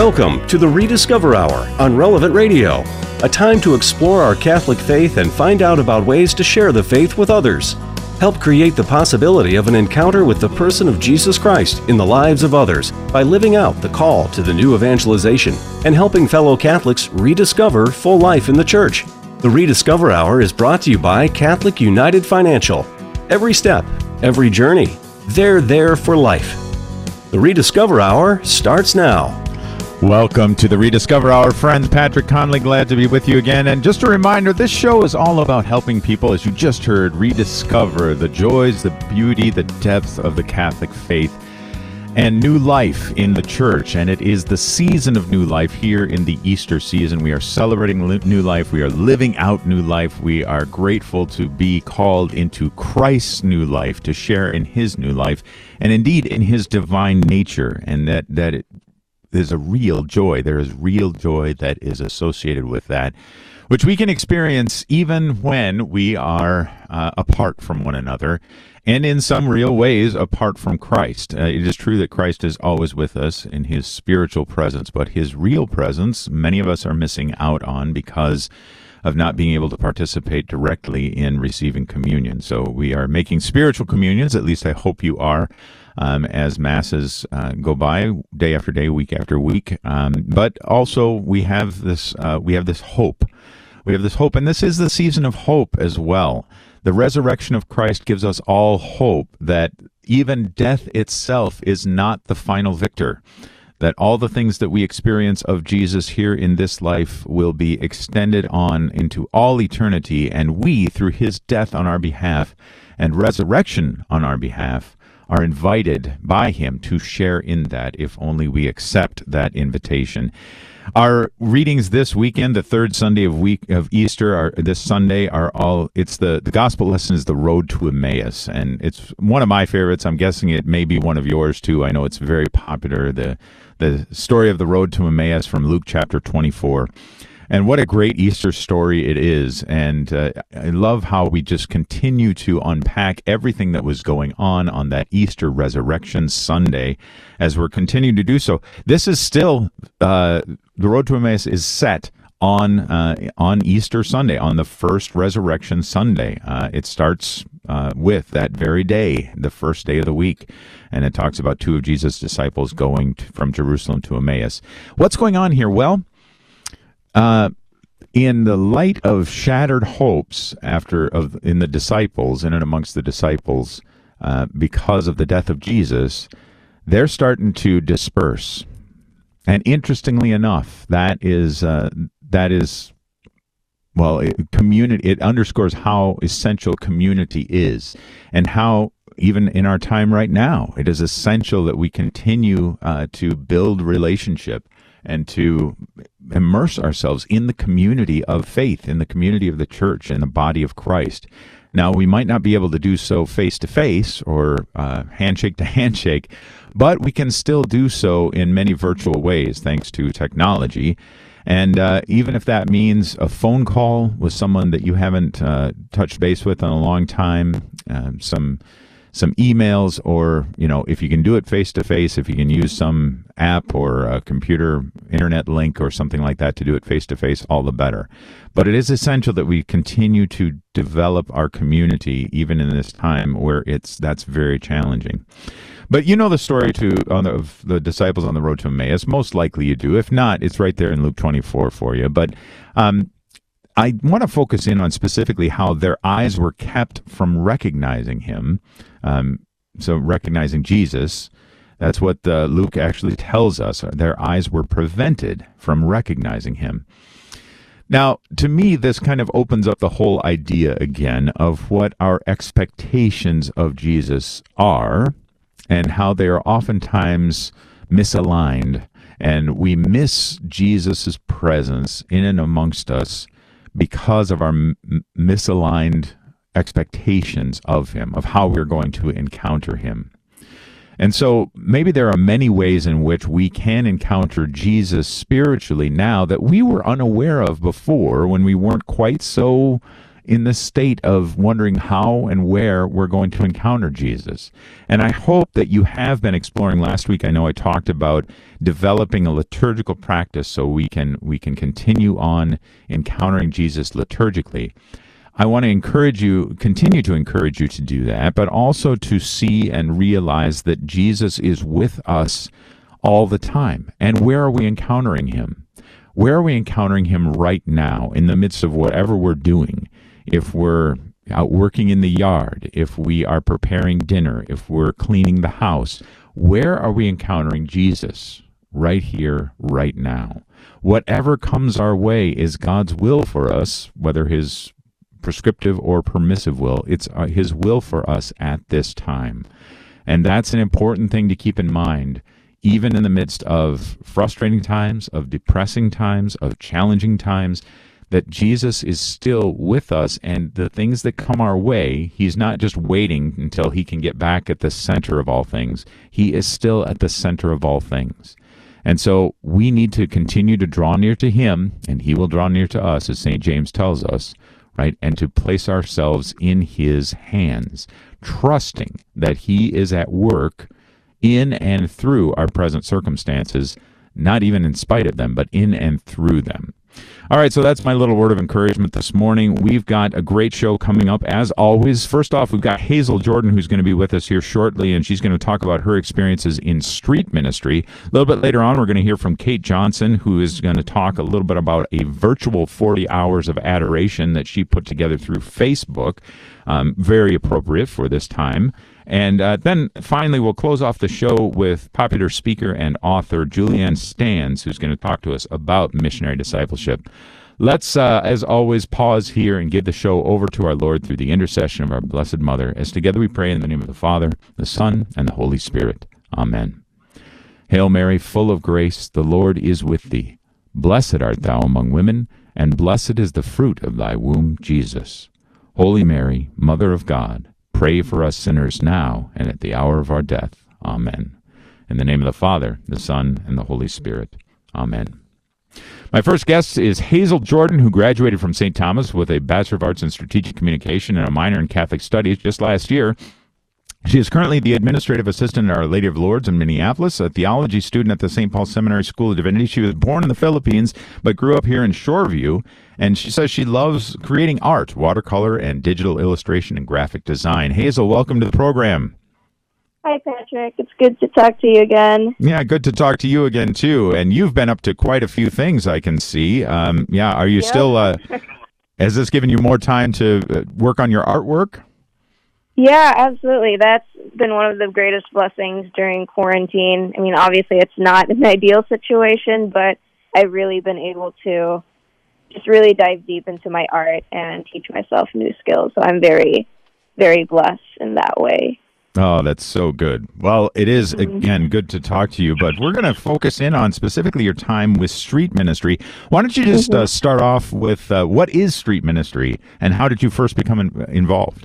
Welcome to the Rediscover Hour on Relevant Radio, a time to explore our Catholic faith and find out about ways to share the faith with others. Help create the possibility of an encounter with the person of Jesus Christ in the lives of others by living out the call to the new evangelization and helping fellow Catholics rediscover full life in the Church. The Rediscover Hour is brought to you by Catholic United Financial. Every step, every journey, they're there for life. The Rediscover Hour starts now. Welcome to the Rediscover Hour, friends. Patrick Conley, glad to be with you again. And just a reminder, this show is all about helping people, as you just heard, rediscover the joys, the beauty, the depth of the Catholic faith and new life in the Church. And it is the season of new life here in the Easter season. We are celebrating new life. We are living out new life. We are grateful to be called into Christ's new life, to share in his new life, and indeed in his divine nature, and that there's a real joy. There is real joy that is associated with that, which we can experience even when we are apart from one another, and in some real ways apart from Christ. It is true that Christ is always with us in his spiritual presence, but his real presence, many of us are missing out on because of not being able to participate directly in receiving communion. So we are making spiritual communions, at least I hope you are, as masses go by day after day, week after week. But also we have this hope. We have this hope, and this is the season of hope as well. The resurrection of Christ gives us all hope that even death itself is not the final victor, that all the things that we experience of Jesus here in this life will be extended on into all eternity, and we, through his death on our behalf and resurrection on our behalf, are invited by him to share in that, if only we accept that invitation. Our readings this weekend, the third Sunday of Easter, this Sunday, are all, it's the gospel lesson is the road to Emmaus, and it's one of my favorites. I'm guessing it may be one of yours too. I know it's very popular, the story of the road to Emmaus from Luke chapter 24. And what a great Easter story it is. And I love how we just continue to unpack everything that was going on that Easter Resurrection Sunday as we're continuing to do so. This is still, the road to Emmaus is set on Easter Sunday, on the first Resurrection Sunday. It starts with that very day, the first day of the week. And it talks about two of Jesus' disciples going from Jerusalem to Emmaus. What's going on here? Well, in the light of shattered hopes in the disciples, in and amongst the disciples, because of the death of Jesus, they're starting to disperse. And interestingly enough, it underscores how essential community is, and how even in our time right now, it is essential that we continue to build relationship and to immerse ourselves in the community of faith, in the community of the Church and the body of Christ. Now, we might not be able to do so face-to-face or handshake to handshake, but we can still do so in many virtual ways, thanks to technology. And even if that means a phone call with someone that you haven't touched base with in a long time, some emails, or, if you can do it face-to-face, if you can use some app or a computer internet link or something like that to do it face-to-face, all the better. But it is essential that we continue to develop our community, even in this time where that's very challenging. But you know the story of the disciples on the road to Emmaus. Most likely you do. If not, it's right there in Luke 24 for you. But I want to focus in on specifically how their eyes were kept from recognizing him. So recognizing Jesus, that's what Luke actually tells us. Their eyes were prevented from recognizing him. Now, to me, this kind of opens up the whole idea again of what our expectations of Jesus are, and how they are oftentimes misaligned, and we miss Jesus' presence in and amongst us because of our misaligned expectations of him, of how we're going to encounter him. And so maybe there are many ways in which we can encounter Jesus spiritually now that we were unaware of before, when we weren't quite so in the state of wondering how and where we're going to encounter Jesus. And I hope that you have been exploring. Last week, I know I talked about developing a liturgical practice so we can continue on encountering Jesus liturgically. I want to continue to encourage you to do that, but also to see and realize that Jesus is with us all the time. And where are we encountering him? Where are we encountering him right now in the midst of whatever we're doing? If we're out working in the yard, if we are preparing dinner, if we're cleaning the house, where are we encountering Jesus? Right here, right now. Whatever comes our way is God's will for us, whether his prescriptive or permissive will. It's his will for us at this time. And that's an important thing to keep in mind, even in the midst of frustrating times, of depressing times, of challenging times, that Jesus is still with us, and the things that come our way, he's not just waiting until he can get back at the center of all things. He is still at the center of all things. And so we need to continue to draw near to him, and he will draw near to us, as St. James tells us, right? And to place ourselves in his hands, trusting that he is at work in and through our present circumstances, not even in spite of them, but in and through them. All right, so that's my little word of encouragement this morning. We've got a great show coming up, as always. First off, we've got Hazel Jordan, who's going to be with us here shortly, and she's going to talk about her experiences in street ministry. A little bit later on, we're going to hear from Kate Johnson, who is going to talk a little bit about a virtual 40 hours of adoration that she put together through Facebook. Very appropriate for this time. And then finally, we'll close off the show with popular speaker and author Julianne Stans, who's going to talk to us about missionary discipleship. Let's, as always, pause here and give the show over to our Lord through the intercession of our Blessed Mother, as together we pray in the name of the Father, the Son, and the Holy Spirit. Amen. Hail Mary, full of grace, the Lord is with thee. Blessed art thou among women, and blessed is the fruit of thy womb, Jesus. Holy Mary, Mother of God, pray for us sinners now and at the hour of our death. Amen. In the name of the Father, the Son, and the Holy Spirit. Amen. My first guest is Hazel Jordan, who graduated from St. Thomas with a Bachelor of Arts in Strategic Communication and a minor in Catholic Studies just last year. She is currently the administrative assistant at Our Lady of Lourdes in Minneapolis, a theology student at the St. Paul Seminary School of Divinity. She was born in the Philippines, but grew up here in Shoreview, and she says she loves creating art, watercolor, and digital illustration and graphic design. Hazel, welcome to the program. Hi, Patrick. It's good to talk to you again. Yeah, good to talk to you again, too. And you've been up to quite a few things, I can see. Are you still, has this given you more time to work on your artwork? Yeah, absolutely. That's been one of the greatest blessings during quarantine. I mean, obviously it's not an ideal situation, but I've really been able to just really dive deep into my art and teach myself new skills. So I'm very, very blessed in that way. Oh, that's so good. Well, it is, again, good to talk to you, but we're going to focus in on specifically your time with street ministry. Why don't you just start off with what is street ministry and how did you first become involved?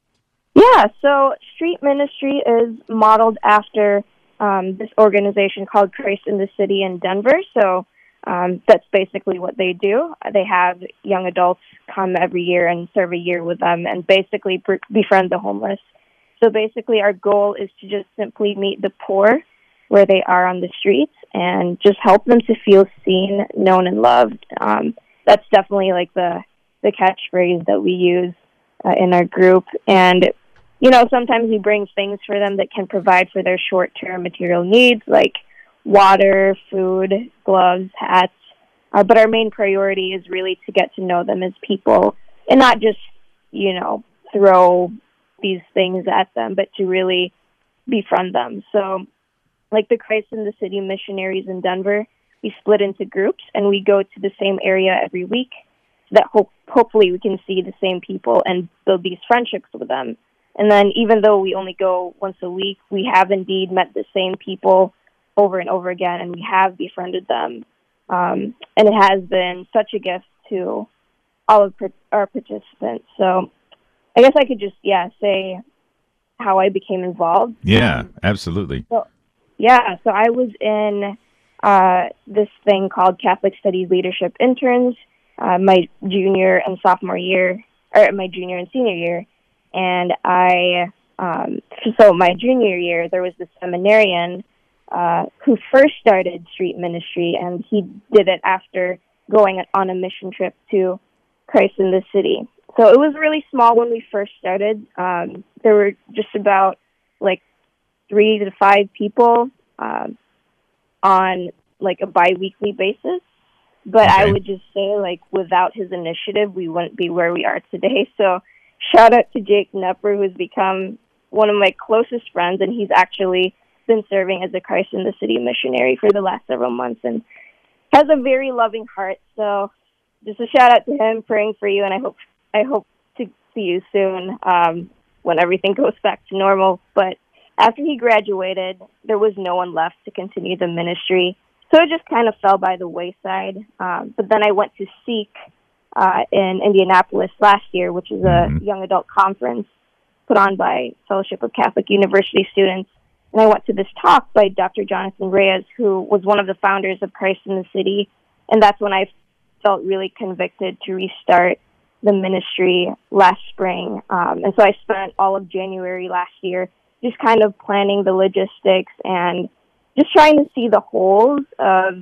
Yeah, so street ministry is modeled after this organization called Christ in the City in Denver. So that's basically what they do. They have young adults come every year and serve a year with them and basically befriend the homeless. So basically our goal is to just simply meet the poor where they are on the streets and just help them to feel seen, known, and loved. That's definitely like the catchphrase that we use in our group. And you know, sometimes we bring things for them that can provide for their short-term material needs, like water, food, gloves, hats. But our main priority is really to get to know them as people and not just, you know, throw these things at them, but to really befriend them. So, like the Christ in the City missionaries in Denver, we split into groups and we go to the same area every week so that hopefully we can see the same people and build these friendships with them. And then even though we only go once a week, we have indeed met the same people over and over again, and we have befriended them. And it has been such a gift to all of our participants. So I guess I could just, say how I became involved. Yeah, absolutely. So I was in this thing called Catholic Studies Leadership Interns my junior and sophomore year, or my junior and senior year. And so my junior year, there was this seminarian who first started street ministry, and he did it after going on a mission trip to Christ in the City. So it was really small when we first started. There were just about like 3 to 5 people on like a bi-weekly basis. But Okay. I would just say, like, without his initiative, we wouldn't be where we are today. So shout out to Jake Knepper, who's become one of my closest friends, and he's actually been serving as a Christ in the City missionary for the last several months and has a very loving heart. So just a shout out to him, praying for you, and I hope to see you soon when everything goes back to normal. But after he graduated, there was no one left to continue the ministry. So it just kind of fell by the wayside. But then I went to Seek in Indianapolis last year, which is a young adult conference put on by Fellowship of Catholic University students. And I went to this talk by Dr. Jonathan Reyes, who was one of the founders of Christ in the City. And that's when I felt really convicted to restart the ministry last spring. And so I spent all of January last year just kind of planning the logistics and just trying to see the holes of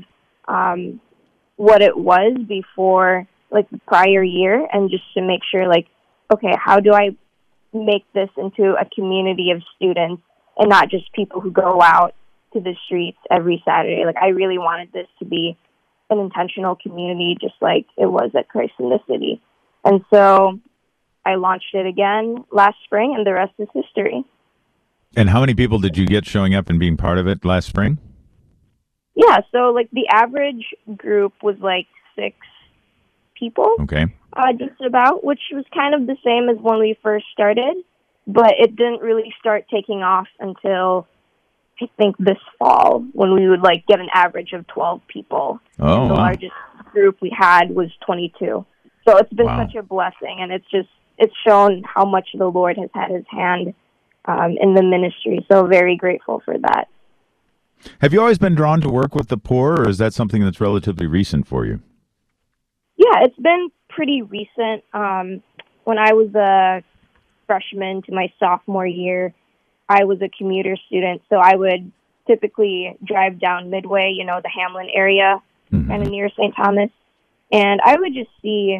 what it was before, like, the prior year, and just to make sure, like, okay, how do I make this into a community of students and not just people who go out to the streets every Saturday? Like, I really wanted this to be an intentional community, just like it was at Christ in the City. And so I launched it again last spring, and the rest is history. And how many people did you get showing up and being part of it last spring? Yeah, so like the average group was like 6 people, Okay. just about, which was kind of the same as when we first started, but it didn't really start taking off until I think this fall, when we would like get an average of 12 people. Oh, And the wow. largest group we had was 22. So it's been Wow. such a blessing, and it's shown how much the Lord has had his hand in the ministry. So very grateful for that. Have you always been drawn to work with the poor, or is that something that's relatively recent for you? Yeah, it's been pretty recent. When I was a freshman to my sophomore year, I was a commuter student, so I would typically drive down Midway, the Hamlin area, kind of near St. Thomas, and I would just see,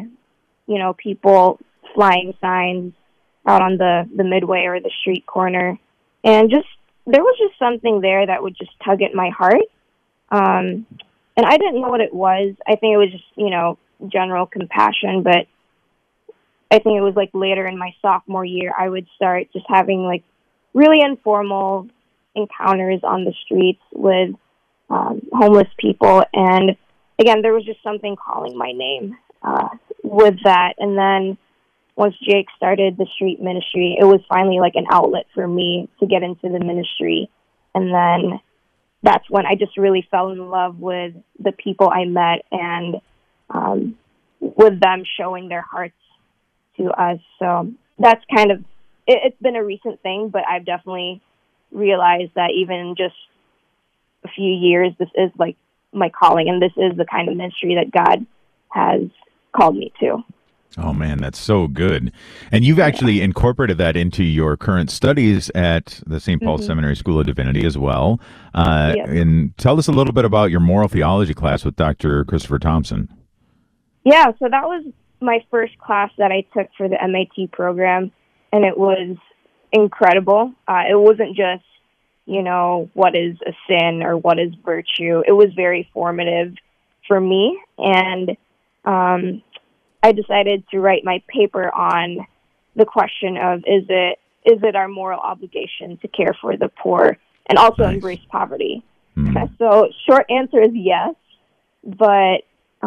people flying signs out on the Midway or the street corner, and there was just something there that would just tug at my heart. And I didn't know what it was. I think it was just, general compassion, but I think it was like later in my sophomore year, I would start just having like really informal encounters on the streets with homeless people. And again, there was just something calling my name with that. And then once Jake started the street ministry, it was finally like an outlet for me to get into the ministry. And then that's when I just really fell in love with the people I met and with them showing their hearts to us. So that's kind of, it's been a recent thing, but I've definitely realized that even in just a few years, this is like my calling, and this is the kind of ministry that God has called me to. Oh, man, that's so good. And you've actually incorporated that into your current studies at the St. Paul Seminary School of Divinity as well. Yes. And tell us a little bit about your moral theology class with Dr. Christopher Thompson. Yeah, so that was my first class that I took for the MAT program, and it was incredible. It wasn't just, what is a sin or what is virtue. It was very formative for me, and I decided to write my paper on the question of is it our moral obligation to care for the poor and also embrace poverty? So short answer is yes, but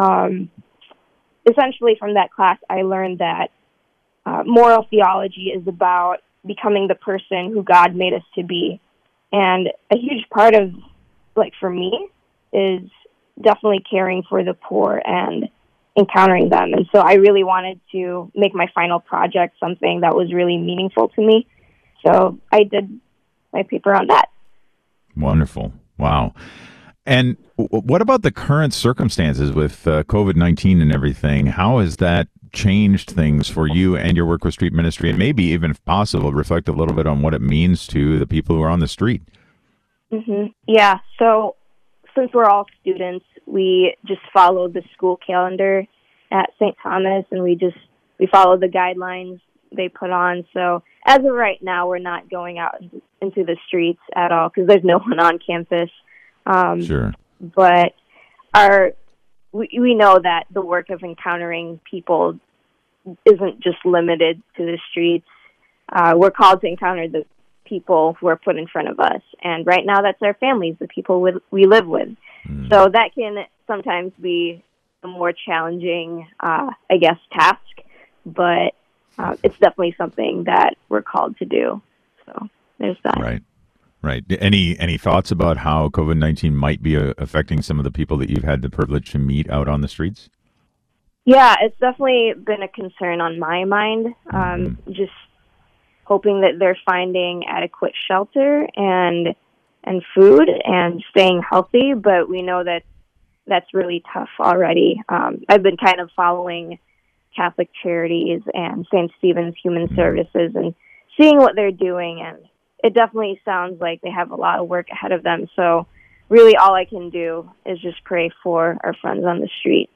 essentially from that class I learned that moral theology is about becoming the person who God made us to be. And a huge part of, for me, is definitely caring for the poor and encountering them. And so I really wanted to make my final project something that was really meaningful to me. So I did my paper on that. Wonderful. Wow. And what about the current circumstances with COVID-19 and everything? How has that changed things for you and your work with street ministry, and maybe even, if possible, reflect a little bit on what it means to the people who are on the street? Yeah, so since we're all students, we just follow the school calendar at St. Thomas, and we follow the guidelines they put on. So as of right now, we're not going out into the streets at all because there's no one on campus. Sure. But we know that the work of encountering people isn't just limited to the streets. We're called to encounter the people who are put in front of us. And right now, that's our families, the people we live with. So that can sometimes be a more challenging, task. But it's definitely something that we're called to do. So there's that. Right. Any thoughts about how COVID-19 might be affecting some of the people that you've had the privilege to meet out on the streets? Yeah, it's definitely been a concern on my mind. Just hoping that they're finding adequate shelter and food and staying healthy, but we know that that's really tough already. I've been kind of following Catholic Charities and St. Stephen's Human Services and seeing what they're doing, and it definitely sounds like they have a lot of work ahead of them. So really all I can do is just pray for our friends on the street.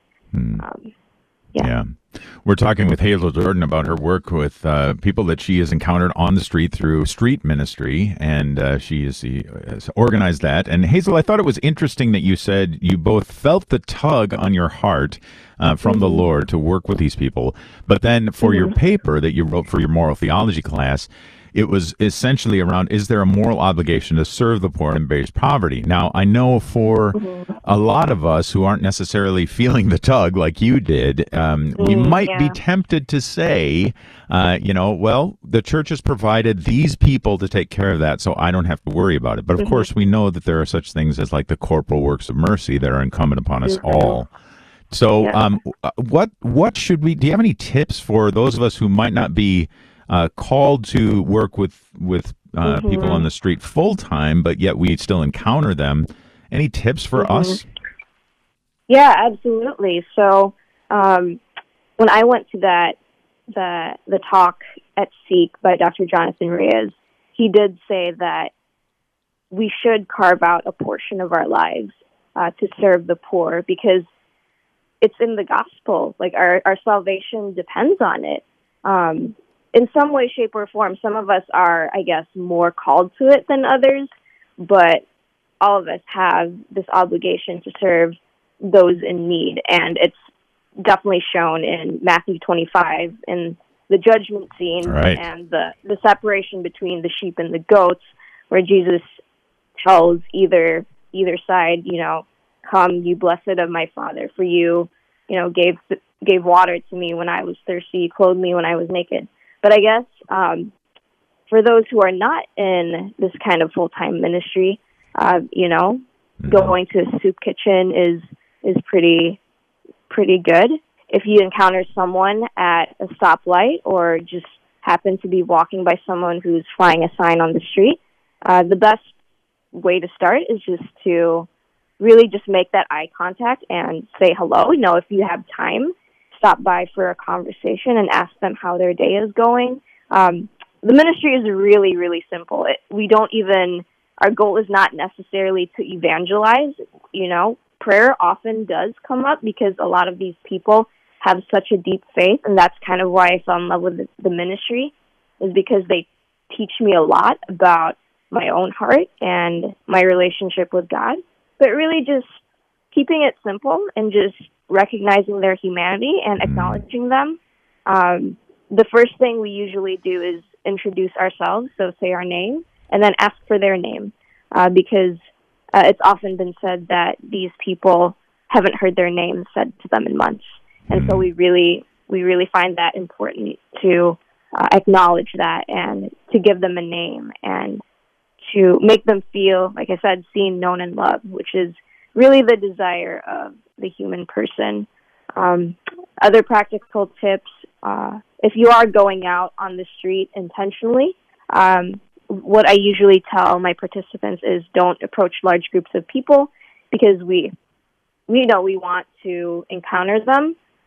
Yeah. We're talking with Hazel Jordan about her work with people that she has encountered on the street through street ministry, and she has organized that. And Hazel, I thought it was interesting that you said you both felt the tug on your heart from the Lord to work with these people, but then for your paper that you wrote for your moral theology class, it was essentially around, is there a moral obligation to serve the poor and embrace poverty? Now, I know for a lot of us who aren't necessarily feeling the tug like you did, we might be tempted to say, well, the church has provided these people to take care of that, so I don't have to worry about it. But of course, we know that there are such things as like the corporal works of mercy that are incumbent upon us all. So what should we, do you have any tips for those of us who might not be called to work with people on the street full time, but yet we still encounter them? Any tips for us? Yeah, absolutely. So when I went to the talk at Seek by Dr. Jonathan Reyes, he did say that we should carve out a portion of our lives to serve the poor because it's in the gospel. Like our salvation depends on it. In some way, shape, or form, some of us are, I guess, more called to it than others, but all of us have this obligation to serve those in need, and it's definitely shown in Matthew 25 in the judgment scene and the separation between the sheep and the goats, where Jesus tells either side, come, you blessed of my Father, for you, gave water to me when I was thirsty, clothed me when I was naked. But I guess for those who are not in this kind of full-time ministry, going to a soup kitchen is pretty good. If you encounter someone at a stoplight or just happen to be walking by someone who's flying a sign on the street, the best way to start is just to really just make that eye contact and say hello. If you have time, stop by for a conversation and ask them how their day is going. The ministry is really, really simple. Our goal is not necessarily to evangelize. Prayer often does come up because a lot of these people have such a deep faith, and that's kind of why I fell in love with the ministry, is because they teach me a lot about my own heart and my relationship with God. But really just keeping it simple and just recognizing their humanity and acknowledging them. The first thing we usually do is introduce ourselves, so say our name, and then ask for their name, because it's often been said that these people haven't heard their name said to them in months. And so we really find that important to acknowledge that and to give them a name and to make them feel, like I said, seen, known, and loved, which is really the desire of the human person. Other practical tips, if you are going out on the street intentionally, what I usually tell my participants is don't approach large groups of people because we know we want to encounter them,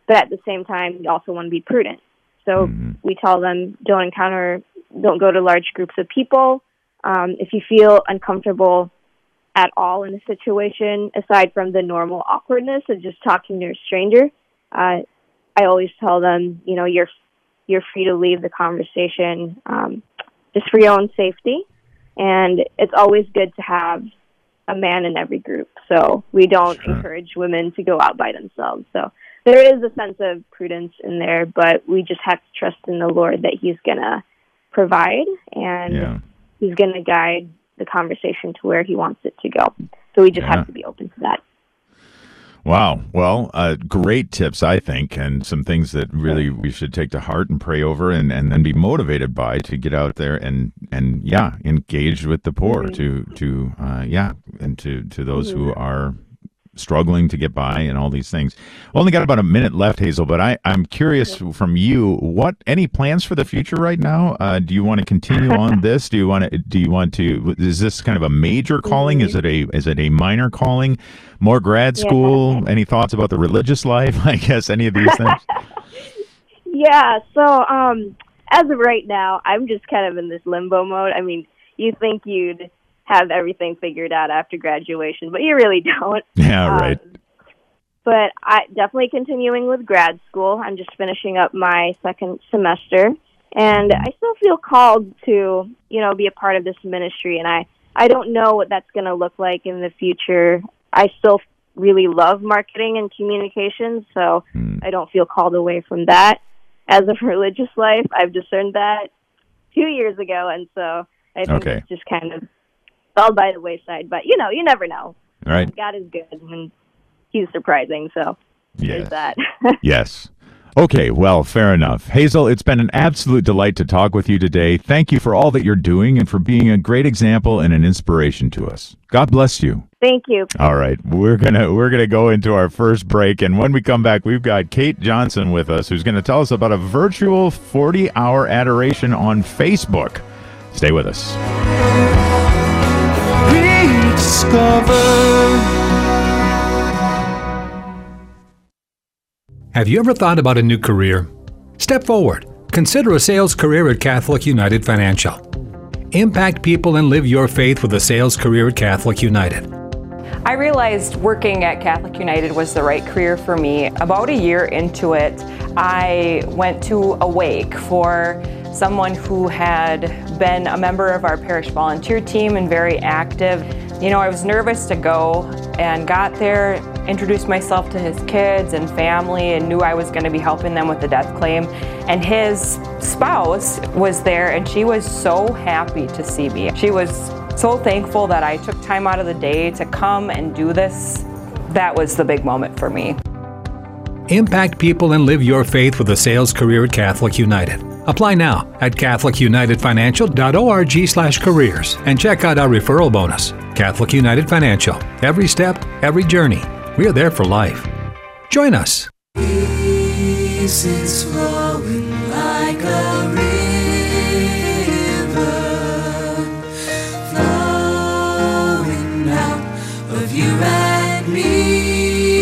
but at the same time, we also want to be prudent. So we tell them don't go to large groups of people. If you feel uncomfortable at all in a situation, aside from the normal awkwardness of just talking to a stranger, I always tell them, you're free to leave the conversation just for your own safety. And it's always good to have a man in every group. So we don't encourage women to go out by themselves. So there is a sense of prudence in there, but we just have to trust in the Lord that he's going to provide and he's going to guide the conversation to where he wants it to go. So we just have to be open to that. Wow. Well, great tips, I think, and some things that really we should take to heart and pray over and then be motivated by to get out there and engage with the poor, and to those who are struggling to get by and all these things. We only got about a minute left, Hazel, but I'm curious from you, any plans for the future right now? Do you want to continue on this? Do you want to, is this kind of a major calling? Is it a minor calling? More grad school? Any thoughts about the religious life? I guess any of these things? So as of right now, I'm just kind of in this limbo mode. I mean, you think you'd have everything figured out after graduation, but you really don't. Yeah, right. But I definitely continuing with grad school. I'm just finishing up my second semester, and I still feel called to, be a part of this ministry, and I don't know what that's going to look like in the future. I still really love marketing and communications, so I don't feel called away from that. As of religious life, I've discerned that 2 years ago, and so I think it's just kind of fell by the wayside, but you never know. Right. God is good and he's surprising, so there's that. Yes. Okay, well, fair enough. Hazel, it's been an absolute delight to talk with you today. Thank you for all that you're doing and for being a great example and an inspiration to us. God bless you. Thank you. All right, we're gonna go into our first break, and when we come back, we've got Kate Johnson with us, who's going to tell us about a virtual 40-hour adoration on Facebook. Stay with us. Have you ever thought about a new career? Step forward. Consider a sales career at Catholic United Financial. Impact people and live your faith with a sales career at Catholic United. I realized working at Catholic United was the right career for me. About a year into it, I went to a wake for someone who had been a member of our parish volunteer team and very active. I was nervous to go and got there, introduced myself to his kids and family, and knew I was going to be helping them with the death claim. And his spouse was there, and she was so happy to see me. She was so thankful that I took time out of the day to come and do this. That was the big moment for me. Impact people and live your faith with a sales career at Catholic United. Apply now at catholicunitedfinancial.org/careers and check out our referral bonus. Catholic United Financial. Every step, every journey. We are there for life. Join us. Peace is flowing like a river, flowing out of you and me.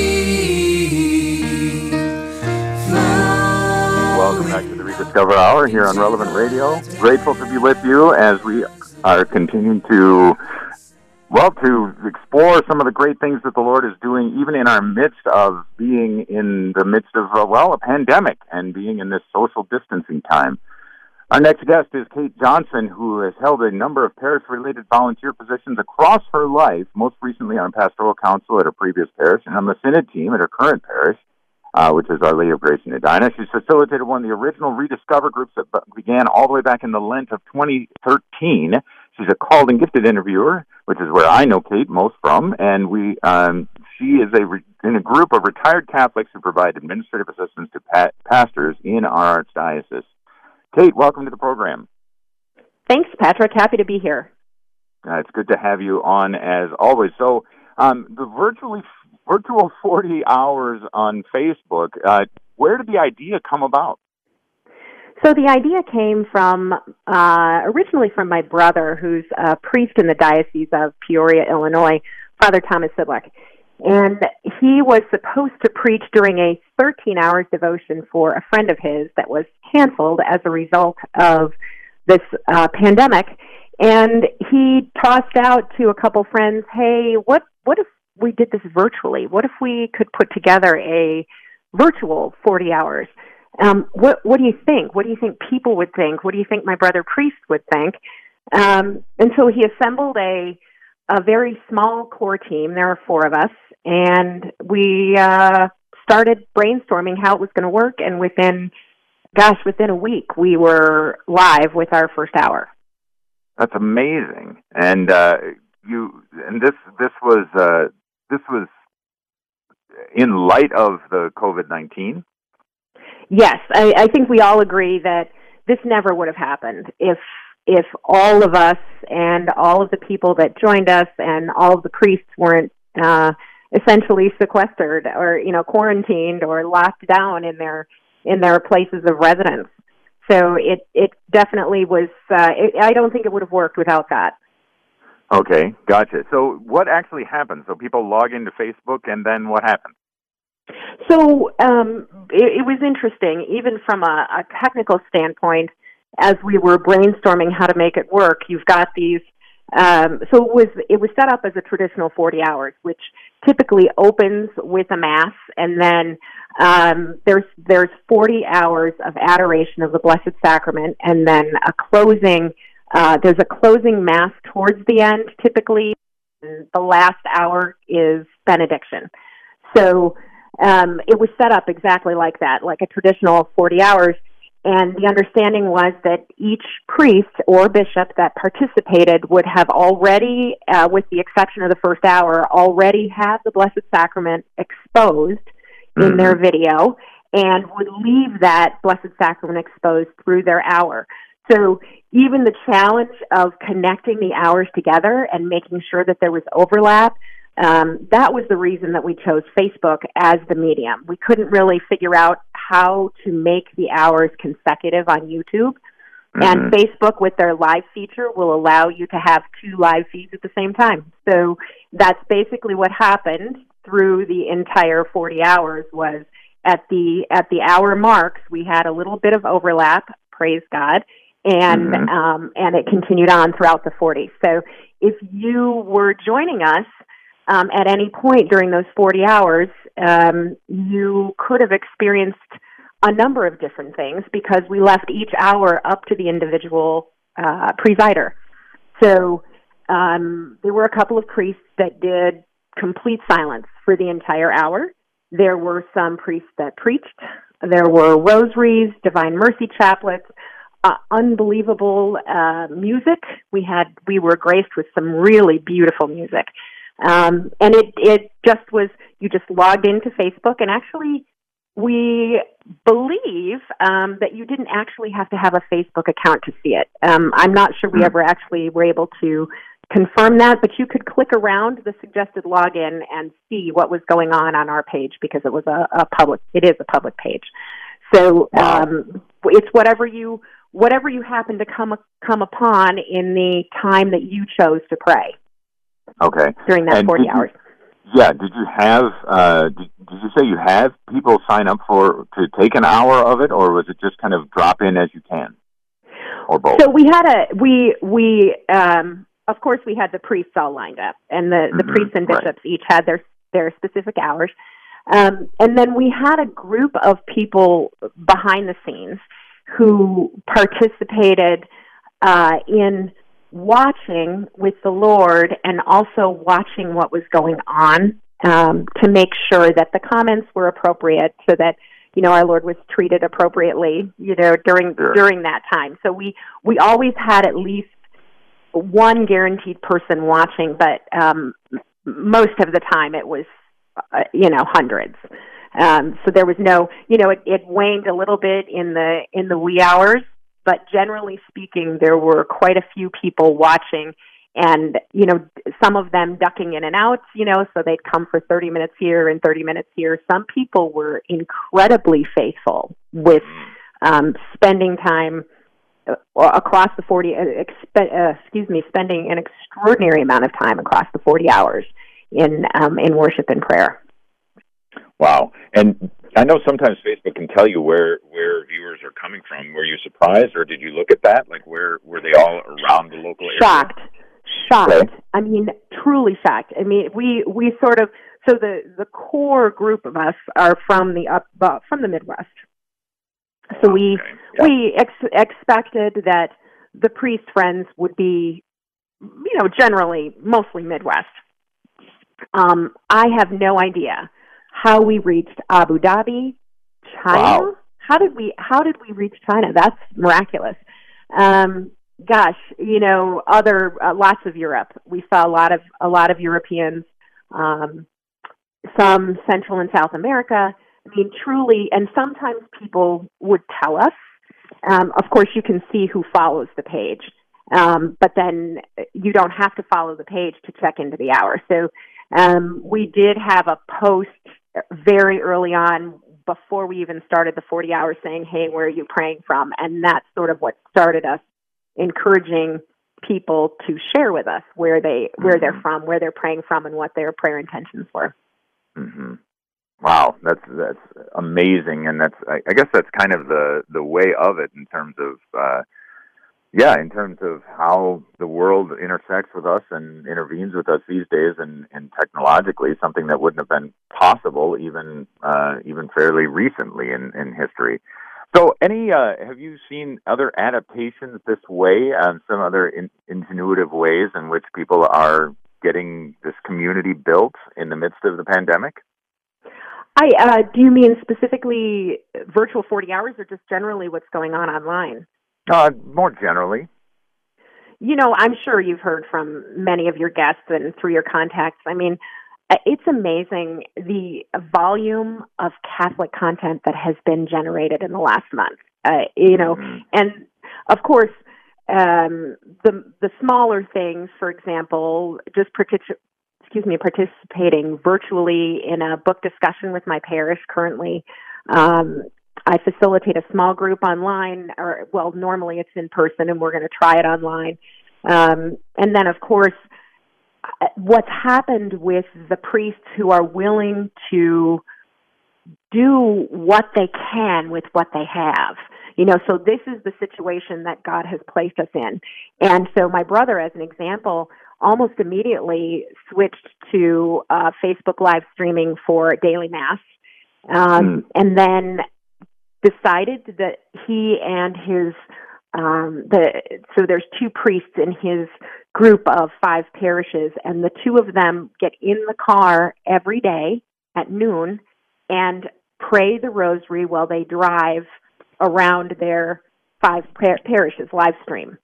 Welcome back to the Rediscover Hour here on Relevant Radio. Grateful to be with you as we are continuing to explore some of the great things that the Lord is doing, even in our midst of being in the midst of, a pandemic and being in this social distancing time. Our next guest is Kate Johnson, who has held a number of parish-related volunteer positions across her life, most recently on pastoral council at her previous parish and on the synod team at her current parish, which is Our Lady of Grace in Edina. She's facilitated one of the original Rediscover groups that began all the way back in the Lent of 2013. She's a called and gifted interviewer, which is where I know Kate most from, and she is in a group of retired Catholics who provide administrative assistance to pastors in our archdiocese. Kate, welcome to the program. Thanks, Patrick. Happy to be here. It's good to have you on as always. So, the virtual 40 hours on Facebook. Where did the idea come about? So the idea came from, originally from my brother, who's a priest in the Diocese of Peoria, Illinois, Father Thomas Sidlick. And he was supposed to preach during a 13-hour devotion for a friend of his that was canceled as a result of this pandemic. And he tossed out to a couple friends, hey, what if we did this virtually? What if we could put together a virtual 40 hours? What do you think? What do you think people would think? What do you think my brother priest would think? And so he assembled a very small core team. There are 4 of us, and we started brainstorming how it was going to work. And within a week, we were live with our first hour. That's amazing. And this was in light of the COVID-19. Yes, I think we all agree that this never would have happened if all of us and all of the people that joined us and all of the priests weren't essentially sequestered or quarantined or locked down in their places of residence. So it definitely was. I don't think it would have worked without that. Okay, gotcha. So what actually happened? So people log into Facebook, and then what happened? So it was interesting, even from a technical standpoint. As we were brainstorming how to make it work, you've got these. So it was set up as a traditional 40 hours, which typically opens with a mass, and then there's 40 hours of adoration of the Blessed Sacrament, and then a closing. There's a closing mass towards the end, typically. And the last hour is benediction. So it was set up exactly like that, like a traditional 40 hours. And the understanding was that each priest or bishop that participated would have already, with the exception of the first hour, already have the Blessed Sacrament exposed in their video and would leave that Blessed Sacrament exposed through their hour. So even the challenge of connecting the hours together and making sure that there was overlap, that was the reason that we chose Facebook as the medium. We couldn't really figure out how to make the hours consecutive on YouTube. And Facebook, with their live feature, will allow you to have 2 live feeds at the same time. So that's basically what happened through the entire 40 hours was at the hour marks, we had a little bit of overlap, praise God, and it continued on throughout the 40. So if you were joining us at any point during those 40 hours, you could have experienced a number of different things because we left each hour up to the individual presider. So there were a couple of priests that did complete silence for the entire hour. There were some priests that preached. There were rosaries, Divine Mercy chaplets, unbelievable music. We were graced with some really beautiful music. And it just was, you just logged into Facebook, and actually we believe that you didn't actually have to have a Facebook account to see it. I'm not sure we ever actually were able to confirm that, but you could click around the suggested login and see what was going on our page because it was it is a public page. So it's whatever you happen to come upon in the time that you chose to pray. Okay. During that 40 hours. Did you have, did you say you have people sign up to take an hour of it, or was it just kind of drop in as you can? Or both? So we had of course we had the priests all lined up, and the priests and bishops each had their specific hours. And then we had a group of people behind the scenes who participated in watching with the Lord and also watching what was going on to make sure that the comments were appropriate so that, our Lord was treated appropriately, during that time. So we always had at least one guaranteed person watching, but most of the time it was, hundreds. So there was no, it waned a little bit in the wee hours, but generally speaking, there were quite a few people watching and, some of them ducking in and out, so they'd come for 30 minutes here and 30 minutes here. Some people were incredibly faithful with spending time across the 40, spending an extraordinary amount of time across the 40 hours in worship and prayer. Wow. And I know sometimes Facebook can tell you where viewers are coming from. Were you surprised, or did you look at that? Like, where were they all around the local area? Shocked. Okay. I mean, truly shocked. I mean, we sort of, so the core group of us are from the Midwest. So we expected that the priest friends would be, generally mostly Midwest. I have no idea how we reached Abu Dhabi, China. Wow. How did we reach China? That's miraculous. Lots of Europe. We saw a lot of Europeans, some Central and South America. I mean, truly, and sometimes people would tell us. Of course, you can see who follows the page, but then you don't have to follow the page to check into the hour. So we did have a post very early on, before we even started the 40 hours, saying, "Hey, where are you praying from?" And that's sort of what started us encouraging people to share with us where they're from, where they're praying from, and what their prayer intentions were. Mm-hmm. Wow, that's amazing, and I guess that's kind of the way of it in terms of in terms of how the world intersects with us and intervenes with us these days, and technologically, something that wouldn't have been possible even fairly recently in history. So, have you seen other adaptations this way, some other ingenuitive ways in which people are getting this community built in the midst of the pandemic? Do you mean specifically virtual 40 hours, or just generally what's going on online? More generally. I'm sure you've heard from many of your guests and through your contacts. I mean, it's amazing the volume of Catholic content that has been generated in the last month. And of course, the smaller things, for example, just participating virtually in a book discussion with my parish currently. I facilitate a small group online, normally it's in person, and we're going to try it online. And then, of course, what's happened with the priests who are willing to do what they can with what they have. So this is the situation that God has placed us in. And so my brother, as an example, almost immediately switched to Facebook live streaming for daily Mass, and then decided that he and his so there's two priests in his group of 5 parishes, and the two of them get in the car every day at noon and pray the rosary while they drive around their 5 parishes live stream.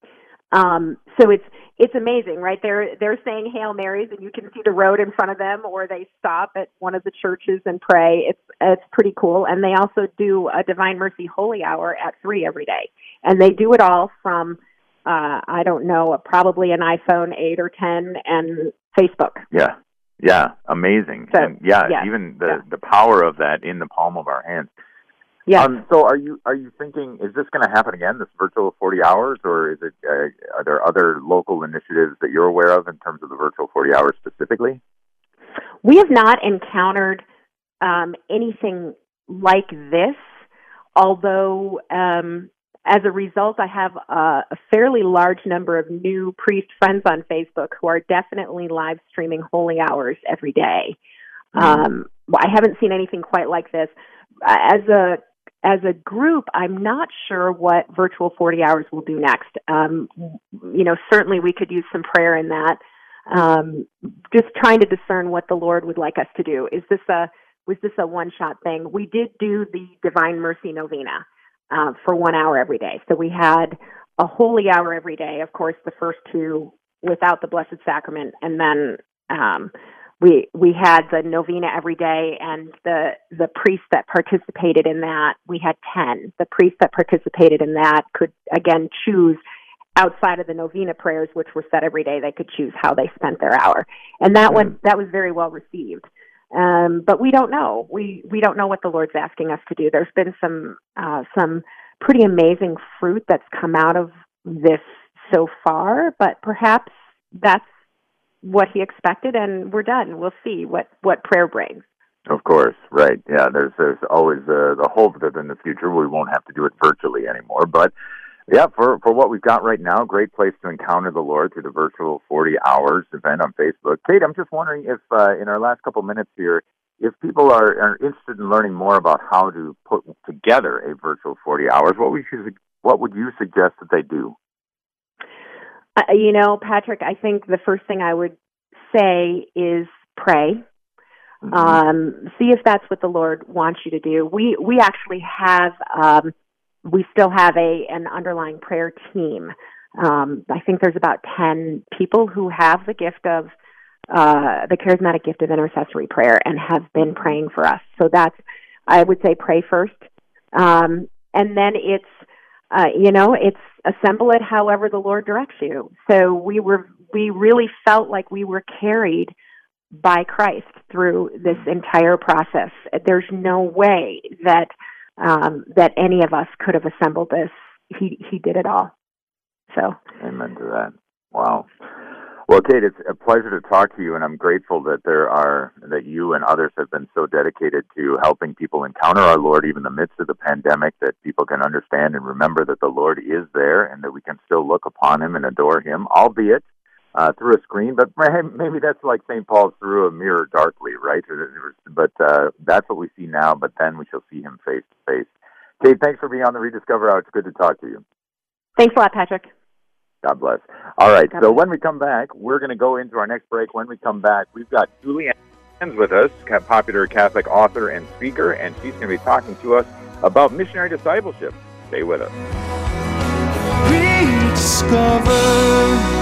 So it's amazing, right? They're saying Hail Marys, and you can see the road in front of them, or they stop at one of the churches and pray. It's pretty cool. And they also do a Divine Mercy Holy Hour at 3 every day, and they do it all from I don't know, probably an iPhone 8 or 10 and Facebook. Yeah, amazing. So, and even the power of that in the palm of our hands. Yeah. So are you thinking, is this going to happen again, this virtual 40 hours, or is it are there other local initiatives that you're aware of in terms of the virtual 40 hours specifically? We have not encountered anything like this, although as a result, I have a fairly large number of new priest friends on Facebook who are definitely live streaming holy hours every day. I haven't seen anything quite like this. As a group, I'm not sure what virtual 40 hours will do next. Certainly we could use some prayer in that. Just trying to discern what the Lord would like us to do. Was this a one-shot thing? We did do the Divine Mercy Novena for 1 hour every day. So we had a holy hour every day. Of course, the first 2 without the Blessed Sacrament, and then we had the novena every day, and the priests that participated in that, we had 10. The priests that participated in that could, again, choose outside of the novena prayers, which were set every day. They could choose how they spent their hour. And that was very well received. But we don't know. We don't know what the Lord's asking us to do. There's been some pretty amazing fruit that's come out of this so far, but perhaps that's what he expected, and we're done. We'll see what prayer brings. Of course, right. Yeah, there's always the hope that in the future we won't have to do it virtually anymore. But yeah, for what we've got right now, great place to encounter the Lord through the virtual 40 hours event on Facebook. Kate, I'm just wondering if in our last couple minutes here, if people are interested in learning more about how to put together a virtual 40 hours, what would you suggest that they do? Patrick, I think the first thing I would say is pray. See if that's what the Lord wants you to do. We actually have, we still have an underlying prayer team. I think there's about 10 people who have the gift of, the charismatic gift of intercessory prayer and have been praying for us. So I would say pray first. And then it's assemble it however the Lord directs you. So we really felt like we were carried by Christ through this entire process. There's no way that any of us could have assembled this. He did it all. So amen to that. Wow. Well, Kate, it's a pleasure to talk to you, and I'm grateful that you and others have been so dedicated to helping people encounter our Lord even in the midst of the pandemic, that people can understand and remember that the Lord is there and that we can still look upon him and adore him, albeit through a screen, but maybe that's like St. Paul through a mirror darkly, right? But that's what we see now, but then we shall see him face to face. Kate, thanks for being on the Rediscover Hour. It's good to talk to you. Thanks a lot, Patrick. God bless. All right, so when we come back, we're going to go into our next break. When we come back, we've got Julianne with us, popular Catholic author and speaker, and she's going to be talking to us about missionary discipleship. Stay with us. Rediscover.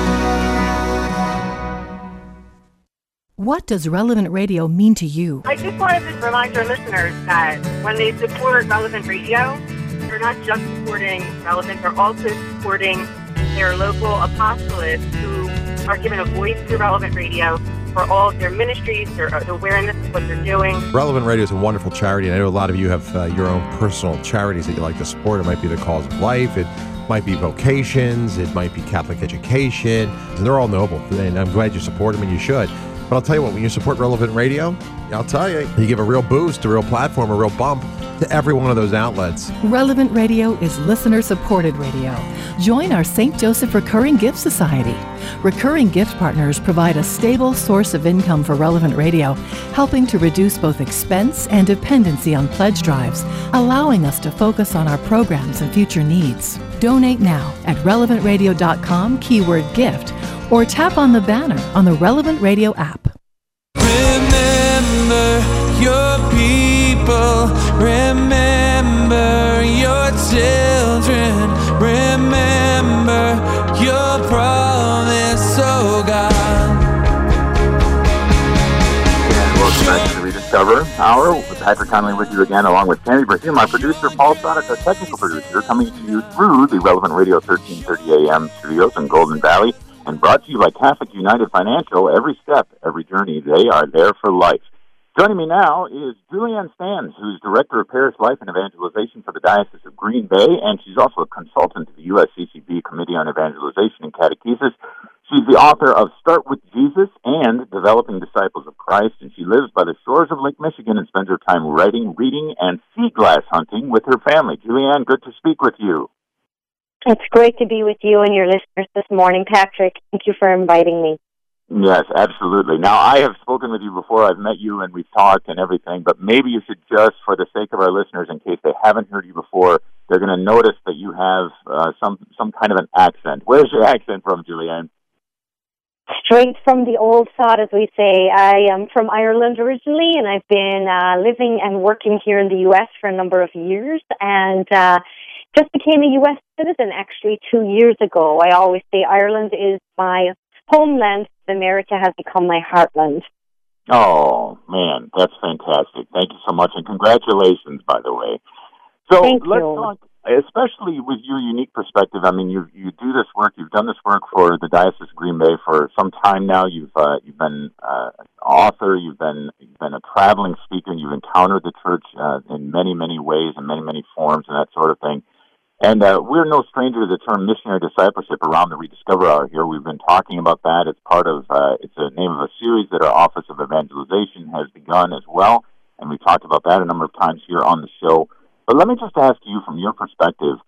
What does Relevant Radio mean to you? I just wanted to remind our listeners that when they support Relevant Radio, they're not just supporting Relevant, they're also supporting their local apostolates who are given a voice through Relevant Radio for all of their ministries, their awareness of what they're doing. Relevant Radio is a wonderful charity, and I know a lot of you have your own personal charities that you like to support. It might be the Cause of Life, it might be vocations, it might be Catholic education, and they're all noble, and I'm glad you support them, and you should. But I'll tell you what, when you support Relevant Radio, I'll tell you, you give a real boost, a real platform, a real bump to every one of those outlets. Relevant Radio is listener-supported radio. Join our St. Joseph Recurring Gift Society. Recurring gift partners provide a stable source of income for Relevant Radio, helping to reduce both expense and dependency on pledge drives, allowing us to focus on our programs and future needs. Donate now at relevantradio.com, keyword gift, or tap on the banner on the Relevant Radio app. Remember your people, remember your children, remember your promise, oh God. And welcome back to the Rediscover Hour with Patrick Conley with you again, along with Tammy Brahim, my producer, Paul Sonic, our technical producer, coming to you through the Relevant Radio 1330 AM studios in Golden Valley, and brought to you by Catholic United Financial. Every step, every journey, they are there for life. Joining me now is Julianne Stans, who's Director of Parish Life and Evangelization for the Diocese of Green Bay, and she's also a consultant to the USCCB Committee on Evangelization and Catechesis. She's the author of Start with Jesus and Developing Disciples of Christ, and she lives by the shores of Lake Michigan and spends her time writing, reading, and sea glass hunting with her family. Julianne, good to speak with you. It's great to be with you and your listeners this morning, Patrick. Thank you for inviting me. Yes, absolutely. Now, I have spoken with you before. I've met you and we've talked and everything, but maybe you should just, for the sake of our listeners, in case they haven't heard you before, they're going to notice that you have some kind of an accent. Where's your accent from, Julianne? Straight from the old sod, as we say. I am from Ireland originally, and I've been living and working here in the U.S. for a number of years, and just became a U.S. citizen actually 2 years ago. I always say Ireland is my homeland. America has become my heartland. Oh, man, that's fantastic. Thank you so much, and congratulations, by the way. So let's talk, especially with your unique perspective. I mean, you do this work. You've done this work for the Diocese of Green Bay for some time now. You've been an author. You've been a traveling speaker, and you've encountered the church in many, many ways and many, many forms and that sort of thing. And we're no stranger to the term missionary discipleship around the Rediscover Hour here. We've been talking about that. It's part of, it's the name of a series that our Office of Evangelization has begun as well. And we talked about that a number of times here on the show. But let me just ask you from your perspective,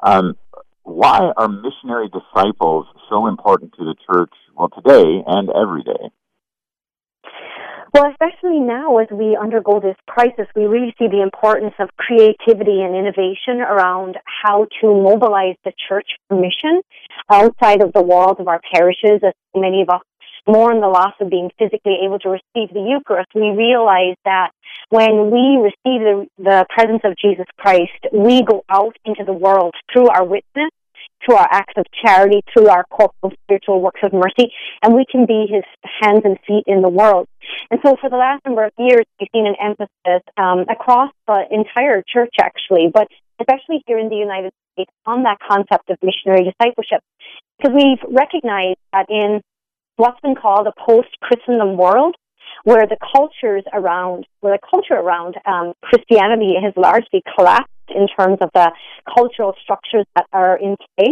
why are missionary disciples so important to the church, well, today and every day? Well, especially now as we undergo this crisis, we really see the importance of creativity and innovation around how to mobilize the church for mission outside of the walls of our parishes. As many of us mourn the loss of being physically able to receive the Eucharist, we realize that when we receive the presence of Jesus Christ, we go out into the world through our witness, through our acts of charity, through our corporal spiritual works of mercy, and we can be his hands and feet in the world. And so for the last number of years, we've seen an emphasis across the entire church, actually, but especially here in the United States, on that concept of missionary discipleship. Because we've recognized that in what's been called a post-Christendom world, where the culture around Christianity has largely collapsed in terms of the cultural structures that are in place.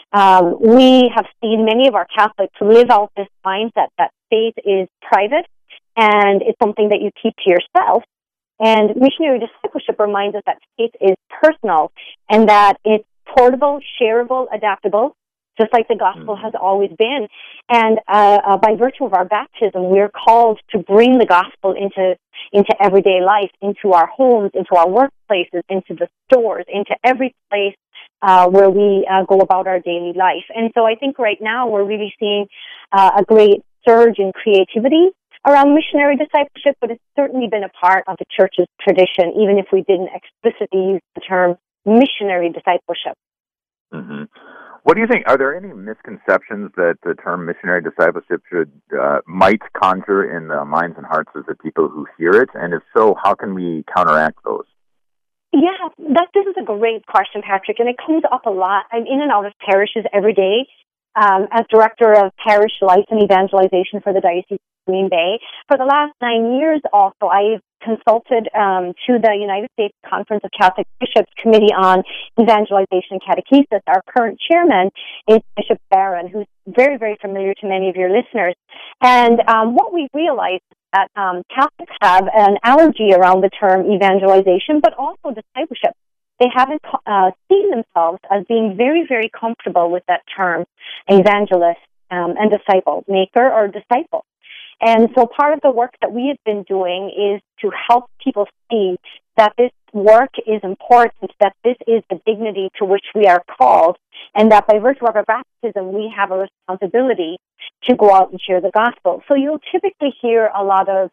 We have seen many of our Catholics live out this mindset that faith is private and it's something that you keep to yourself. And missionary discipleship reminds us that faith is personal and that it's portable, shareable, adaptable, just like the gospel has always been. And by virtue of our baptism, we're called to bring the gospel into everyday life, into our homes, into our workplaces, into the stores, into every place where we go about our daily life. And so I think right now we're really seeing a great surge in creativity around missionary discipleship, but it's certainly been a part of the church's tradition, even if we didn't explicitly use the term missionary discipleship. Mm-hmm. What do you think? Are there any misconceptions that the term missionary discipleship might conjure in the minds and hearts of the people who hear it? And if so, how can we counteract those? Yeah, this is a great question, Patrick, and it comes up a lot. I'm in and out of parishes every day as Director of Parish Life and Evangelization for the Diocese of Green Bay. For the last 9 years also, I've consulted to the United States Conference of Catholic Bishops Committee on Evangelization and Catechesis. Our current chairman is Bishop Barron, who's very, very familiar to many of your listeners. And what we realized is that Catholics have an allergy around the term evangelization, but also discipleship. They haven't seen themselves as being very, very comfortable with that term, evangelist and disciple, maker or disciple. And so part of the work that we have been doing is to help people see that this work is important, that this is the dignity to which we are called, and that by virtue of our baptism, we have a responsibility to go out and share the gospel. So you'll typically hear a lot of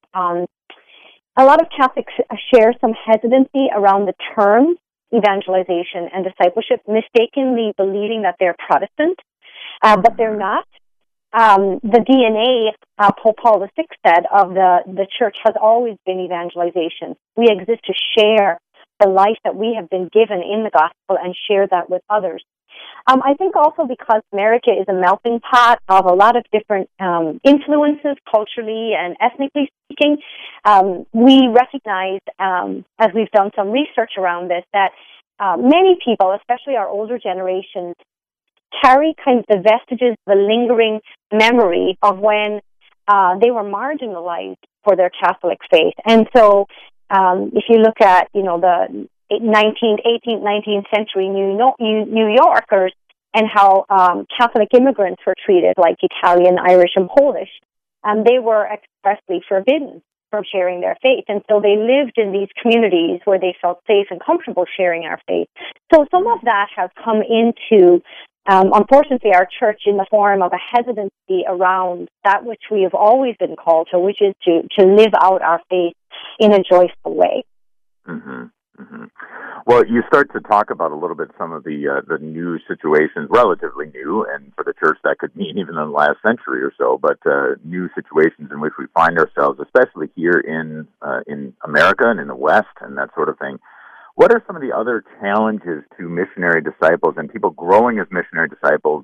Catholics share some hesitancy around the term evangelization and discipleship, mistakenly believing that they're Protestant, but they're not. The DNA, Pope Paul VI said, of the church has always been evangelization. We exist to share the life that we have been given in the gospel and share that with others. I think also because America is a melting pot of a lot of different influences, culturally and ethnically speaking, we recognize, as we've done some research around this, that many people, especially our older generations, carry kind of the vestiges, the lingering memory of when they were marginalized for their Catholic faith. And so if you look at, the 18th, 19th century New Yorkers and how Catholic immigrants were treated, like Italian, Irish, and Polish, they were expressly forbidden from sharing their faith. And so they lived in these communities where they felt safe and comfortable sharing our faith. So some of that has come into unfortunately, our church in the form of a hesitancy around that which we have always been called to, which is to live out our faith in a joyful way. Mm-hmm. Mm-hmm. Well, you start to talk about a little bit some of the new situations, relatively new, and for the church that could mean even in the last century or so, but new situations in which we find ourselves, especially here in America and in the West and that sort of thing. What are some of the other challenges to missionary disciples and people growing as missionary disciples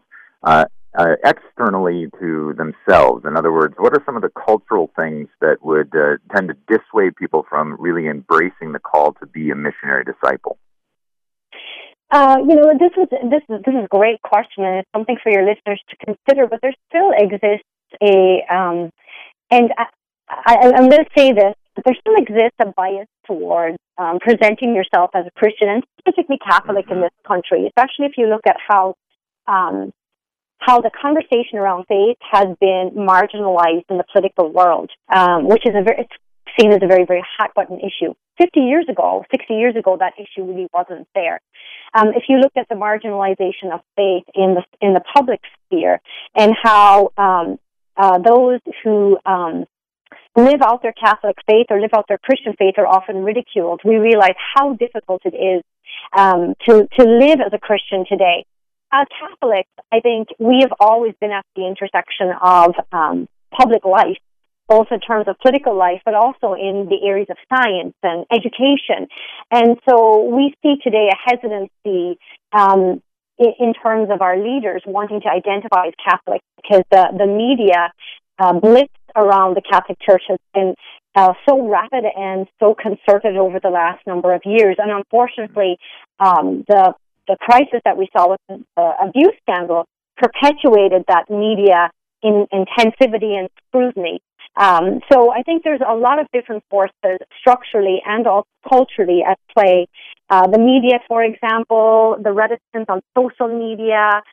externally to themselves? In other words, what are some of the cultural things that would tend to dissuade people from really embracing the call to be a missionary disciple? This is a great question, and it's something for your listeners to consider. But there still exists I'm going to say this, but there still exists a bias towards presenting yourself as a Christian, and specifically Catholic in this country, especially if you look at how the conversation around faith has been marginalized in the political world, which is it's seen as a very, very hot button issue. 60 years ago, that issue really wasn't there. If you look at the marginalization of faith in the public sphere, and how those who live out their Catholic faith or live out their Christian faith are often ridiculed, we realize how difficult it is to live as a Christian today. As Catholics, I think we have always been at the intersection of public life, both in terms of political life, but also in the areas of science and education. And so we see today a hesitancy in terms of our leaders wanting to identify as Catholic, because the media blitz around the Catholic Church has been so rapid and so concerted over the last number of years. And unfortunately, the crisis that we saw with the abuse scandal perpetuated that media intensivity and scrutiny. So I think there's a lot of different forces structurally and also culturally at play. The media, for example, the reticence on social media,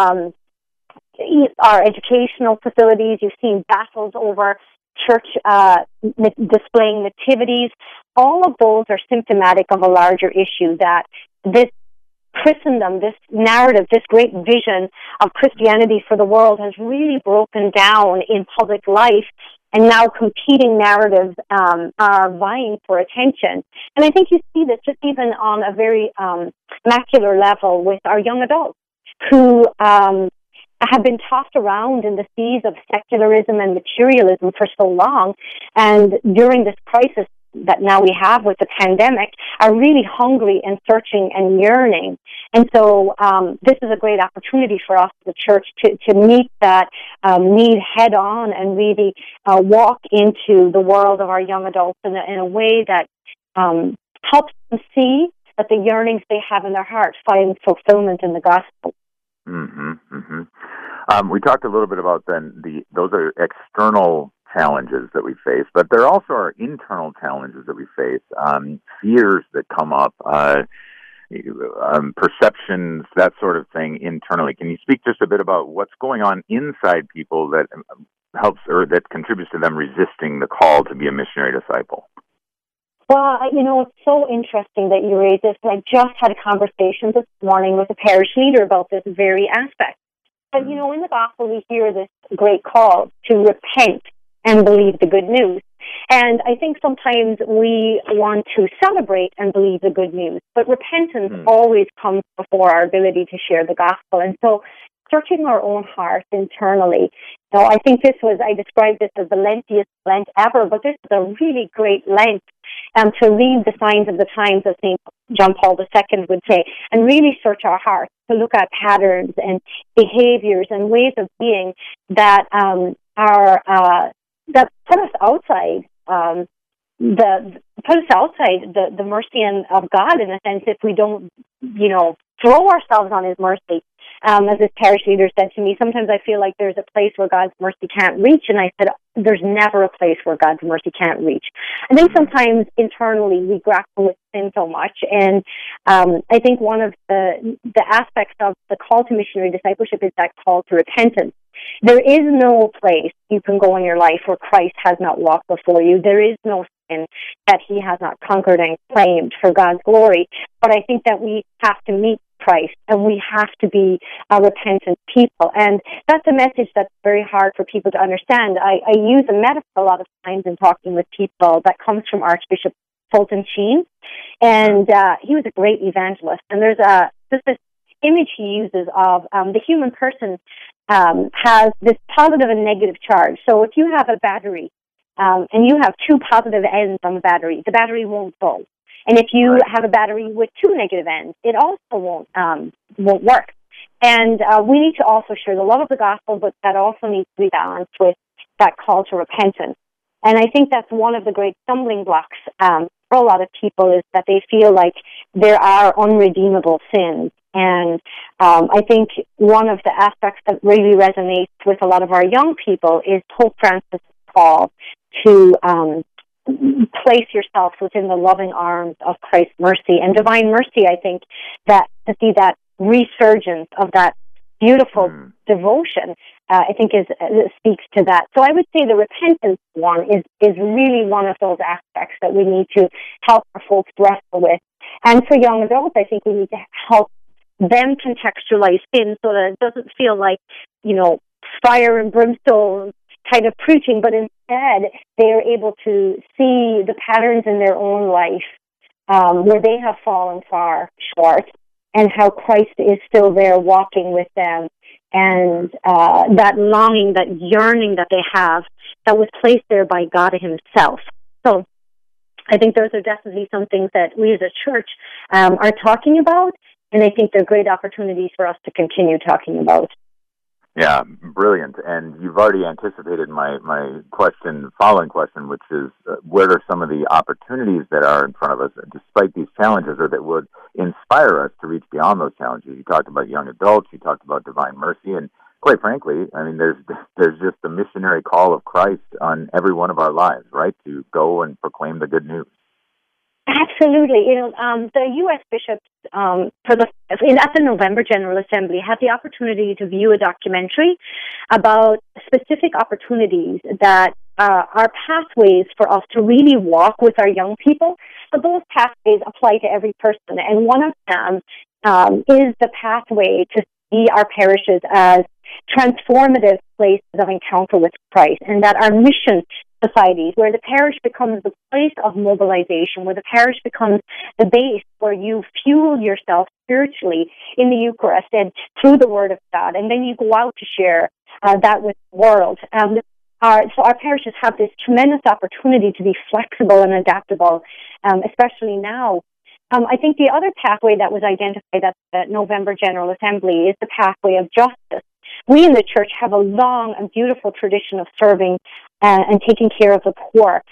our educational facilities. You've seen battles over church displaying nativities. All of those are symptomatic of a larger issue, that this Christendom, this narrative, this great vision of Christianity for the world has really broken down in public life, and now competing narratives are vying for attention. And I think you see this just even on a very macular level with our young adults who have been tossed around in the seas of secularism and materialism for so long, and during this crisis that now we have with the pandemic, are really hungry and searching and yearning. And so this is a great opportunity for us, the church, to meet that need head on and really walk into the world of our young adults in a way that helps them see that the yearnings they have in their heart find fulfillment in the gospel. Mm-hmm, mm-hmm. We talked a little bit about those are external challenges that we face, but there also are internal challenges that we face, fears that come up, perceptions, that sort of thing internally. Can you speak just a bit about what's going on inside people that helps or that contributes to them resisting the call to be a missionary disciple? Well, it's so interesting that you raised this. I just had a conversation this morning with a parish leader about this very aspect. But, in the gospel, we hear this great call to repent and believe the good news. And I think sometimes we want to celebrate and believe the good news, but repentance always comes before our ability to share the gospel. And so searching our own hearts internally, I think I described this as the lengthiest Lent ever, but this is a really great Lent to read the signs of the times, as St. John Paul II would say, and really search our hearts, to look at patterns and behaviors and ways of being that that put us outside the mercy of God, in a sense, if we don't, throw ourselves on His mercy. As this parish leader said to me, sometimes I feel like there's a place where God's mercy can't reach, and I said, there's never a place where God's mercy can't reach. I think sometimes internally we grapple with sin so much, and I think one of the aspects of the call to missionary discipleship is that call to repentance. There is no place you can go in your life where Christ has not walked before you. There is no sin that He has not conquered and claimed for God's glory. But I think that we have to meet Christ, and we have to be a repentant people. And that's a message that's very hard for people to understand. I use a metaphor a lot of times in talking with people that comes from Archbishop Fulton Sheen, and he was a great evangelist. And there's this image he uses of the human person has this positive and negative charge. So if you have a battery and you have two positive ends on the battery won't go. And if you have a battery with two negative ends, it also won't work. And we need to also share the love of the gospel, but that also needs to be balanced with that call to repentance. And I think that's one of the great stumbling blocks for a lot of people is that they feel like there are unredeemable sins. And I think one of the aspects that really resonates with a lot of our young people is Pope Francis' call to place yourself within the loving arms of Christ's mercy. And divine mercy, I think, that to see that resurgence of that beautiful devotion, I think speaks to that. So I would say the repentance one is really one of those aspects that we need to help our folks wrestle with. And for young adults, I think we need to help them contextualize sin so that it doesn't feel like, fire and brimstone kind of preaching, but instead they are able to see the patterns in their own life where they have fallen far short, and how Christ is still there walking with them, and that longing, that yearning that they have that was placed there by God himself. So I think those are definitely some things that we as a church are talking about, and I think they're great opportunities for us to continue talking about. Yeah, brilliant. And you've already anticipated my following question, which is what are some of the opportunities that are in front of us despite these challenges, or that would inspire us to reach beyond those challenges? You talked about young adults, you talked about divine mercy, and quite frankly, I mean, there's just the missionary call of Christ on every one of our lives, right, to go and proclaim the good news. Absolutely. The U.S. bishops at the November General Assembly had the opportunity to view a documentary about specific opportunities that are pathways for us to really walk with our young people. But those pathways apply to every person, and one of them is the pathway to see our parishes as transformative places of encounter with Christ, and that our mission societies, where the parish becomes the place of mobilization, where the parish becomes the base where you fuel yourself spiritually in the Eucharist and through the Word of God, and then you go out to share that with the world. So our parishes have this tremendous opportunity to be flexible and adaptable, especially now. I think the other pathway that was identified at the November General Assembly is the pathway of justice. We in the church have a long and beautiful tradition of serving and taking care of the poor.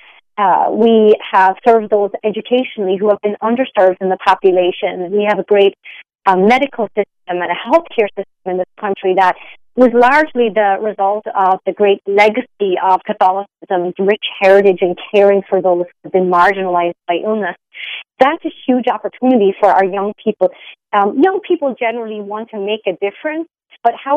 We have served those educationally who have been underserved in the population. We have a great medical system and a healthcare system in this country that was largely the result of the great legacy of Catholicism's rich heritage in caring for those who have been marginalized by illness. That's a huge opportunity for our young people. Young people generally want to make a difference, but how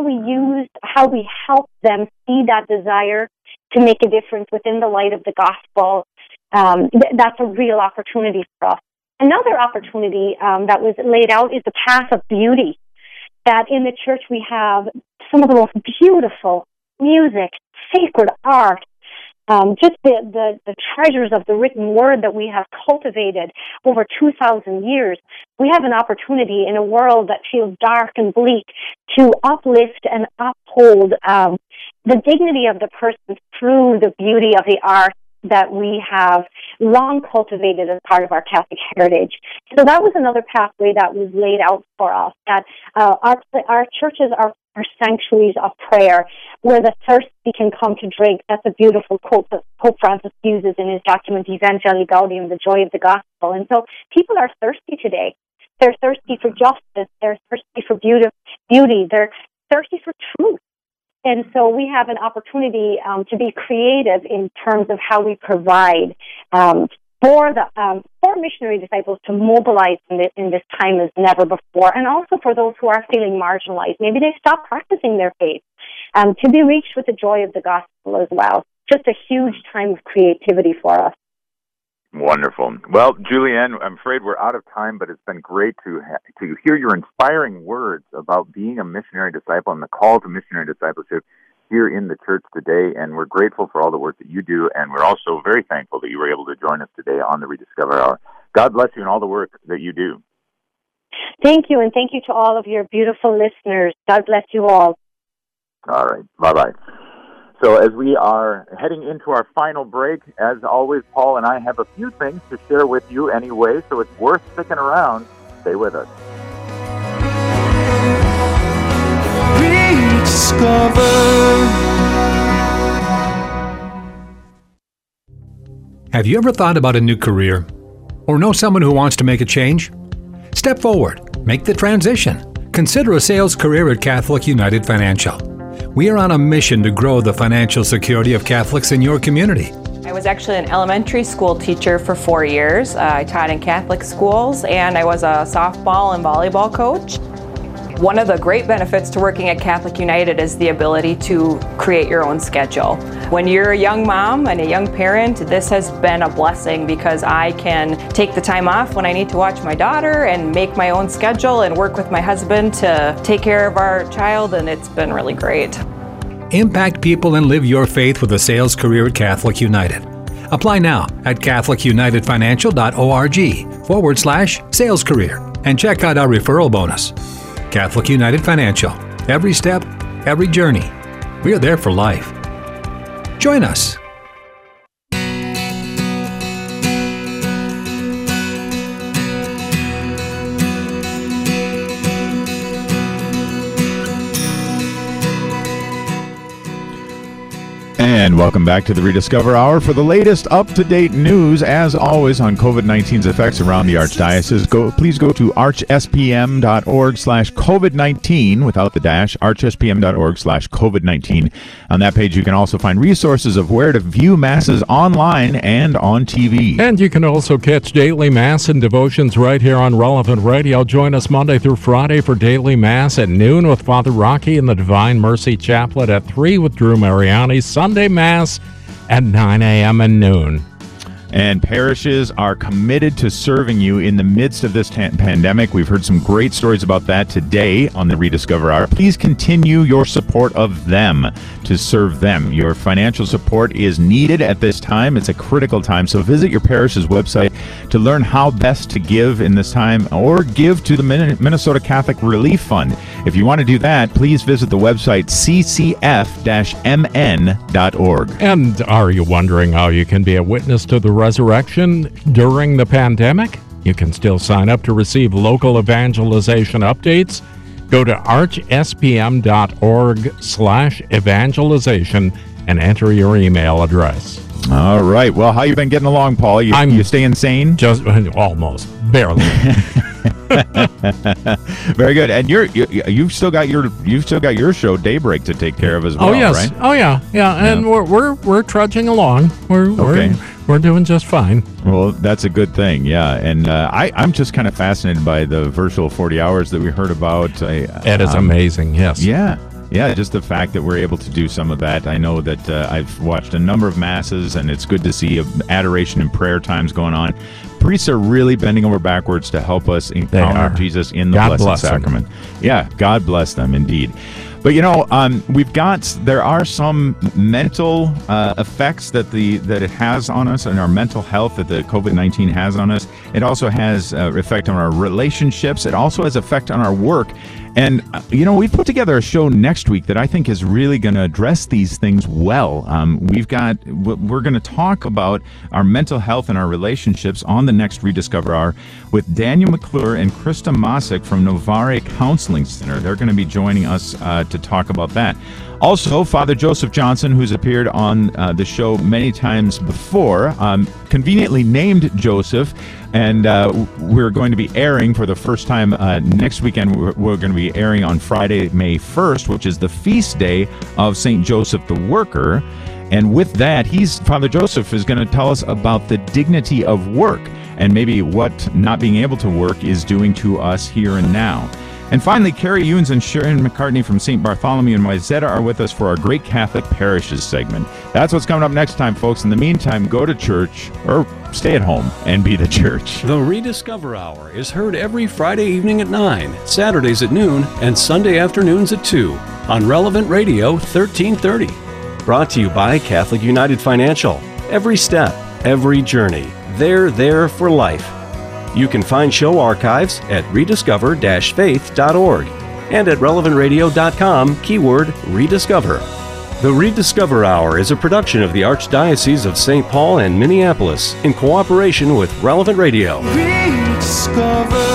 we help them see that desire to make a difference within the light of the gospel, that's a real opportunity for us. Another opportunity that was laid out is the path of beauty, that in the church we have some of the most beautiful music, sacred art, just the treasures of the written word that we have cultivated over 2,000 years. We have an opportunity in a world that feels dark and bleak to uplift and uphold the dignity of the person through the beauty of the art that we have long cultivated as part of our Catholic heritage. So that was another pathway that was laid out for us, that our churches are sanctuaries of prayer where the thirsty can come to drink. That's a beautiful quote that Pope Francis uses in his document Evangelii Gaudium, the joy of the gospel. And so people are thirsty today. They're thirsty for justice. They're thirsty for beauty. They're thirsty for truth. And so we have an opportunity to be creative in terms of how we provide for missionary disciples to mobilize in this time as never before, and also for those who are feeling marginalized. Maybe they stop practicing their faith, to be reached with the joy of the gospel as well. Just a huge time of creativity for us. Wonderful. Well, Julianne, I'm afraid we're out of time, but it's been great to hear your inspiring words about being a missionary disciple and the call to missionary discipleship here in the church today. And we're grateful for all the work that you do, and we're also very thankful that you were able to join us today on the Rediscover Hour. God bless you and all the work that you do. Thank you, and thank you to all of your beautiful listeners. God bless you all. All right. Bye-bye. So as we are heading into our final break, as always, Paul and I have a few things to share with you anyway, so it's worth sticking around. Stay with us. Have you ever thought about a new career? Or know someone who wants to make a change? Step forward. Make the transition. Consider a sales career at Catholic United Financial. We are on a mission to grow the financial security of Catholics in your community. I was actually an elementary school teacher for 4 years. I taught in Catholic schools, and I was a softball and volleyball coach. One of the great benefits to working at Catholic United is the ability to create your own schedule. When you're a young mom and a young parent, this has been a blessing because I can take the time off when I need to watch my daughter and make my own schedule and work with my husband to take care of our child, and it's been really great. Impact people and live your faith with a sales career at Catholic United. Apply now at catholicunitedfinancial.org/sales career and check out our referral bonus. Catholic United Financial. Every step, every journey. We are there for life. Join us. And welcome back to the Rediscover Hour for the latest up-to-date news, as always, on COVID-19's effects around the Archdiocese. Please go to archspm.org/COVID-19 without the dash, archspm.org/COVID-19. On that page, you can also find resources of where to view Masses online and on TV. And you can also catch daily Mass and devotions right here on Relevant Radio. Join us Monday through Friday for daily Mass at noon with Father Rocky in the Divine Mercy Chaplet, at 3 with Drew Mariani, Sunday Mass at 9 a.m. and noon. And parishes are committed to serving you in the midst of this pandemic. We've heard some great stories about that today on the Rediscover Hour. Please continue your support of them to serve them. Your financial support is needed at this time. It's a critical time. So visit your parish's website to learn how best to give in this time, or give to the Minnesota Catholic Relief Fund. If you want to do that, please visit the website ccf-mn.org. And are you wondering how you can be a witness to the resurrection during the pandemic? You can still sign up to receive local evangelization updates. Go to archspm.org/evangelization and enter your email address. All right. Well, how you been getting along, Paul? You staying sane? Just almost, barely. Very good. And you've still got your show Daybreak to take care of as well. Oh yes. Right? Oh yeah. And we're trudging along. We're doing just fine. Well, that's a good thing. Yeah. And I'm just kind of fascinated by the virtual 40 hours that we heard about. It is amazing. Yes. Yeah. Yeah, just the fact that we're able to do some of that. I know that I've watched a number of masses, and it's good to see adoration and prayer times going on. Priests are really bending over backwards to help us encounter Jesus in the Blessed Sacrament. Yeah, God bless them indeed. But there are some mental effects that it has on us, and our mental health that the COVID-19 has on us. It also has effect on our relationships. It also has effect on our work. And, we've put together a show next week that I think is really going to address these things well. We're going to talk about our mental health and our relationships on the next Rediscover Hour with Daniel McClure and Krista Mosick from Novare Counseling Center. They're going to be joining us to talk about that. Also, Father Joseph Johnson, who's appeared on the show many times before, conveniently named Joseph, and we're going to be airing for the first time next weekend. We're going to be airing on Friday, May 1st, which is the feast day of St. Joseph the Worker. And with that, Father Joseph is going to tell us about the dignity of work and maybe what not being able to work is doing to us here and now. And finally, Carrie Ewens and Sharon McCartney from St. Bartholomew and Wayzata are with us for our Great Catholic Parishes segment. That's what's coming up next time, folks. In the meantime, go to church or stay at home and be the church. The Rediscover Hour is heard every Friday evening at 9, Saturdays at noon, and Sunday afternoons at 2 on Relevant Radio 1330. Brought to you by Catholic United Financial. Every step, every journey. They're there for life. You can find show archives at rediscover-faith.org and at relevantradio.com, keyword Rediscover. The Rediscover Hour is a production of the Archdiocese of St. Paul and Minneapolis in cooperation with Relevant Radio. Rediscover.